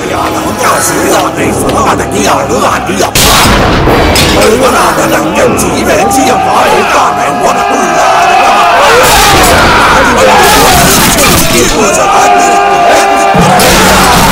呀，老家是啊，你说我的你啊，我啊你啊，我那个能跟几人几样话一干来，我的不啊，你不是